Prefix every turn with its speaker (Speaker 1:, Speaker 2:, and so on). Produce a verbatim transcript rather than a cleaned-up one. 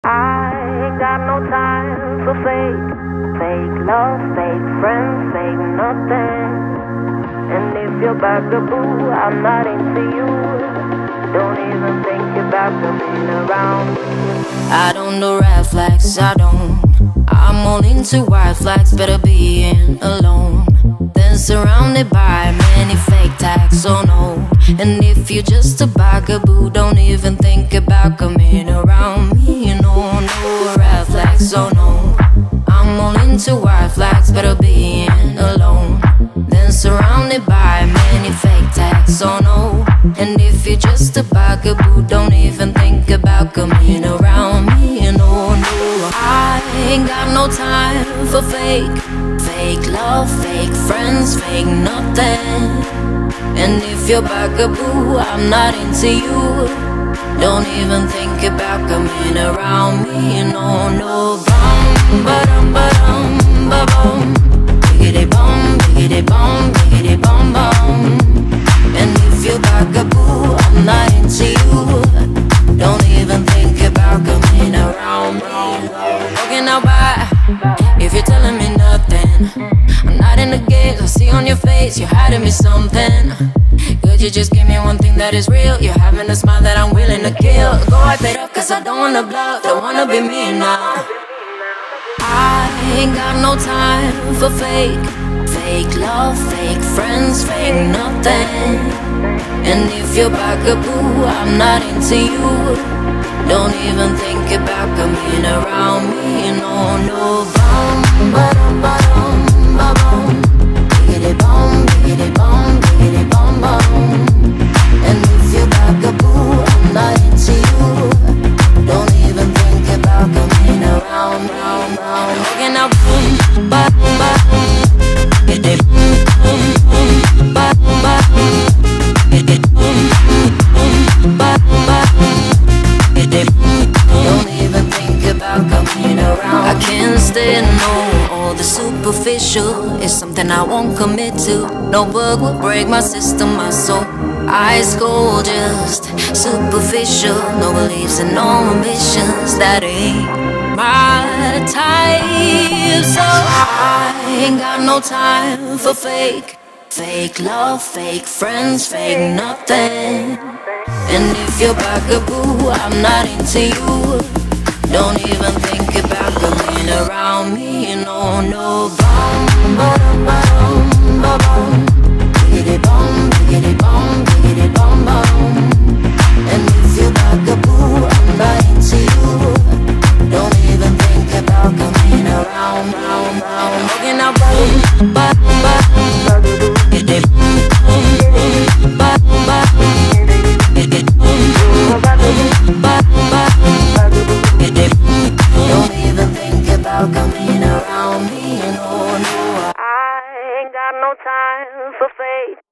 Speaker 1: I ain't got no time for fake, fake love, fake friends, fake nothing. And if you're bugaboo, I'm not into you. Don't even think about coming around me.
Speaker 2: I don't know red flags, I don't. I'm all into white flags, better being alone than surrounded by many fake tags, oh no. And if you're just a bugaboo, don't even think about coming around me. You know, no red flags, oh no. I'm all into white flags, better being alone than surrounded by many fake tags, oh no. And if you're just a bugaboo, don't even think about coming around me. You know, no, I ain't got no time for fake, fake love, fake friends, fake nothing. And if you're bugaboo, I'm not into you. Don't even think about coming around me. You know, no. Bum, ba-dum, ba-dum, ba-bum. Biggity bum, biggity bum, biggity bum, bum. And if you're bugaboo, I'm not into you. Don't even think about coming around me. Walking out by, if you're telling me nothing, I'm not in the game, I see on your face you're hiding me something. Could you just give me one thing that is real? You're having a smile that I'm willing to kill. Go wipe it up, cause I don't wanna bluff, don't wanna be me now. I ain't got no time for fake, fake love, fake friends, fake nothing. And if you're bugaboo, I'm not into you. Don't even think about coming around me. No, no. Bum, ba-dum, ba-dum, ba-bum. Biggity bum, biggity bum, biggity bum, bum. And if you're bugaboo, I'm not into you. Don't even think about coming around, round, round. Walking out, boom, ba, ba. Biggity boom, boom, boom, ba, ba. Biggity boom, boom, ba, ba. Biggity boom, don't even think about coming around. I can't stand no, all the superficial is something I won't commit to. No bug will break my system, my soul. Ice cold, just superficial. No beliefs and no ambitions. That ain't my type. So I ain't got no time for fake, fake love, fake friends, fake nothing. And if you're bugaboo, I'm not into you. Don't even think about coming around me. You know, no. Bum, ba-dum, ba-dum, ba-bum. Biggity bum, biggity bum, biggity bum, bum. And if you're bugaboo, I'm not into you. Don't even think about coming around, round, round. Walking out, boom, ba, ba. Biggity boom, boom, boom, ba, ba. Biggity boom, boom, ba, ba. Biggity boom, don't even think about coming around me. No, no.
Speaker 1: I ain't got no time for fake.